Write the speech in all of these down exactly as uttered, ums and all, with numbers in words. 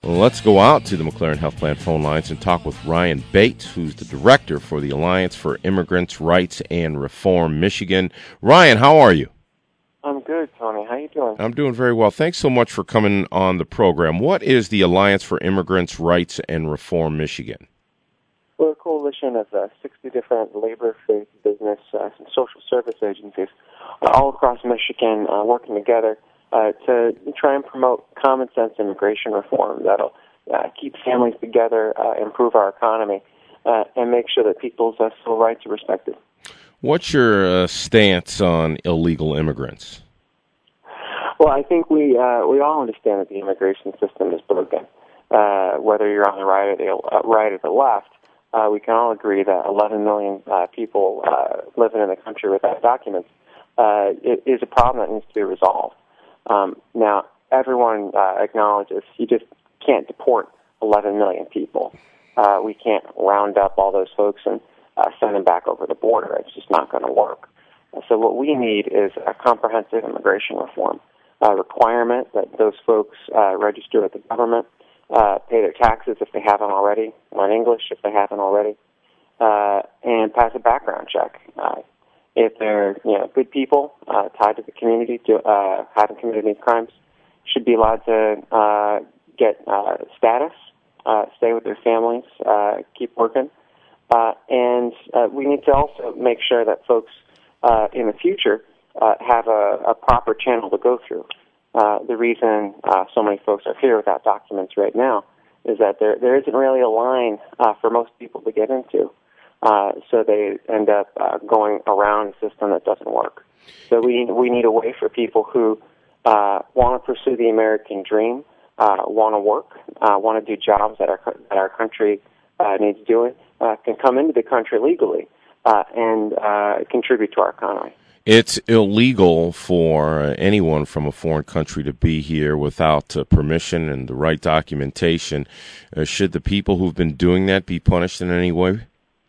Let's go out to the McLaren Health Plan phone lines and talk with Ryan Bates, who's the director for the Alliance for Immigrants' Rights and Reform, Michigan. Ryan, how are you? I'm good, Tony. How you doing? I'm doing very well. Thanks so much for coming on the program. What is the Alliance for Immigrants' Rights and Reform, Michigan? We're a coalition of uh, sixty different labor, faith, business, uh, and social service agencies uh, all across Michigan uh, working together uh, to try and promote common sense immigration reform that'll uh, keep families together, uh, improve our economy, uh, and make sure that people's uh, civil rights are respected. What's your uh, stance on illegal immigrants? Well, I think we uh, we all understand that the immigration system is broken. Uh, whether you're on the right or the uh, right or the left, uh, we can all agree that eleven million uh, people uh, living in the country without documents uh, is a problem that needs to be resolved. Um, now, everyone uh, acknowledges you just can't deport eleven million people. Uh, we can't round up all those folks and uh, send them back over the border. It's just not going to work. So what we need is a comprehensive immigration reform. Uh, requirement that those folks uh, register with the government, uh, pay their taxes if they haven't already, learn English if they haven't already, uh, and pass a background check. Uh, if they're you know good people uh, tied to the community, to, uh, haven't committed any crimes, should be allowed to uh, get uh, status, uh, stay with their families, uh, keep working, uh, and uh, we need to also make sure that folks uh, in the future Uh, have a, a proper channel to go through. Uh, the reason uh, so many folks are here without documents right now is that there there isn't really a line uh, for most people to get into. Uh, so they end up uh, going around a system that doesn't work. So we we need a way for people who uh, want to pursue the American dream, uh, want to work, uh, want to do jobs that our that our country uh, needs doing, uh, can come into the country legally uh, and uh, contribute to our economy. It's illegal for anyone from a foreign country to be here without uh, permission and the right documentation. Uh, should the people who've been doing that be punished in any way?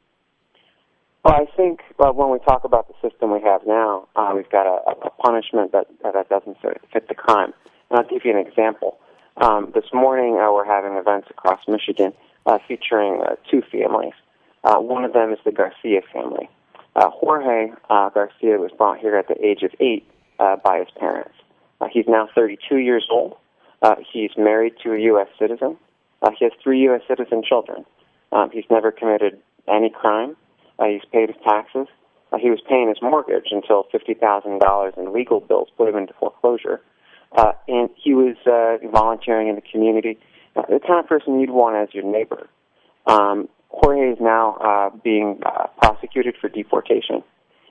Well, I think uh, when we talk about the system we have now, uh, we've got a, a punishment that, that doesn't fit the crime. And I'll give you an example. Um, this morning uh, we're having events across Michigan uh, featuring uh, two families. Uh, one of them is the Garcia family. Uh, Jorge uh, Garcia was brought here at the age of eight uh, by his parents. Uh, he's now thirty-two years old. Uh, he's married to a U S citizen. Uh, he has three U S citizen children. Um, he's never committed any crime. Uh, he's paid his taxes. Uh, he was paying his mortgage until fifty thousand dollars in legal bills put him into foreclosure. Uh, and he was uh, volunteering in the community. Uh, the kind of person you'd want as your neighbor. Um, Jorge is now uh, being uh, prosecuted for deportation,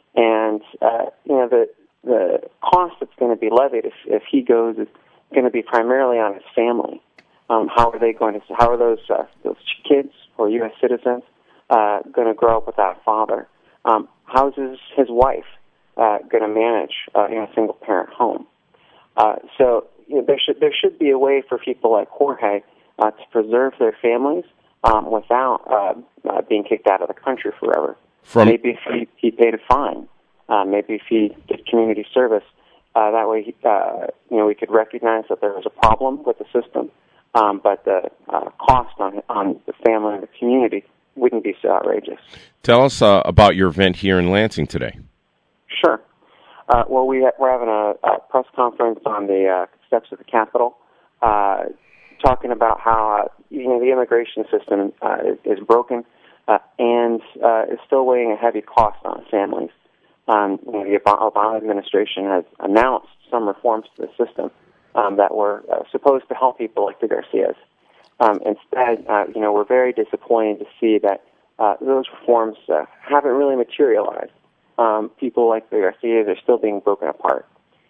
and uh, you know the the cost that's going to be levied if, if he goes is going to be primarily on his family. Um, how are they going to? How are those uh, those kids or U S citizens uh, going to grow up without a father? Um, how is his, his wife uh, going to manage uh, in a single parent home? Uh, so you know, there should there should be a way for people like Jorge uh, to preserve their families. Um, without uh, uh, being kicked out of the country forever. From maybe if he, he paid a fine, uh, maybe if he did community service, uh, that way he, uh, you know we could recognize that there was a problem with the system, um, but the uh, cost on on the family and the community wouldn't be so outrageous. Tell us uh, about your event here in Lansing today. Sure. Uh, well, we ha- we're having a, a press conference on the uh, steps of the Capitol. Uh, talking about how uh, you know the immigration system uh, is, is broken uh, and uh, is still weighing a heavy cost on families. Um, you know, the Obama administration has announced some reforms to the system um, that were uh, supposed to help people like the Garcias. Um, instead, uh, you know, we're very disappointed to see that uh, those reforms uh, haven't really materialized. Um, people like the Garcias are still being broken apart.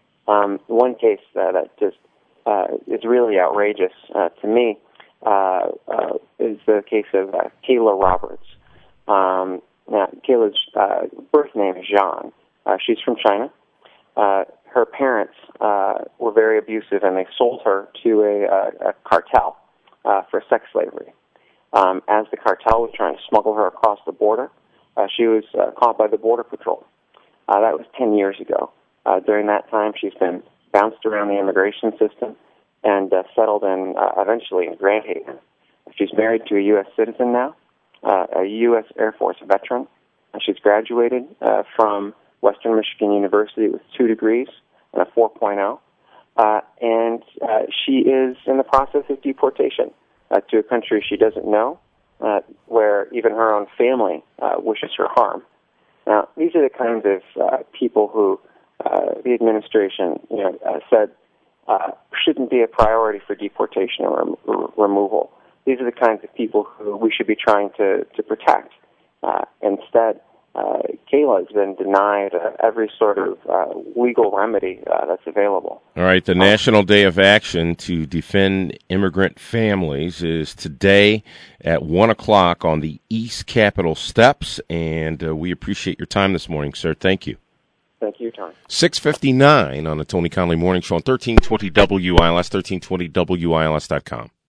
Um, one case uh, that just Uh, is really outrageous uh, to me uh, uh, is the case of uh, Kayla Roberts. Um, now, Kayla's uh, birth name is Jean. Uh, she's from China. Uh, her parents uh, were very abusive, and they sold her to a, a, a cartel uh, for sex slavery. Um, as the cartel was trying to smuggle her across the border, uh, she was uh, caught by the Border Patrol. Uh, that was ten years ago. Uh, during that time, she's been bounced around the immigration system, and uh, settled in uh, eventually in Grand Haven. She's married to a U S citizen now, uh, a U S Air Force veteran. Uh, she's graduated uh, from Western Michigan University with two degrees and a four point oh, uh, and uh, she is in the process of deportation uh, to a country she doesn't know, uh, where even her own family uh, wishes her harm. Now, these are the kinds of uh, people who uh, the administration, you know, uh, said uh, shouldn't be a priority for deportation or rem- r- removal. These are the kinds of people who we should be trying to, to protect. Uh, instead, uh, Kayla has been denied uh, every sort of uh, legal remedy uh, that's available. All right, the um, National Day of Action to Defend Immigrant Families is today at one o'clock on the East Capitol steps, and uh, we appreciate your time this morning, sir. Thank you. Thank you, Tom. six fifty-nine on the Tony Conley Morning Show on thirteen twenty W I L S, thirteen twenty W I L S dot com.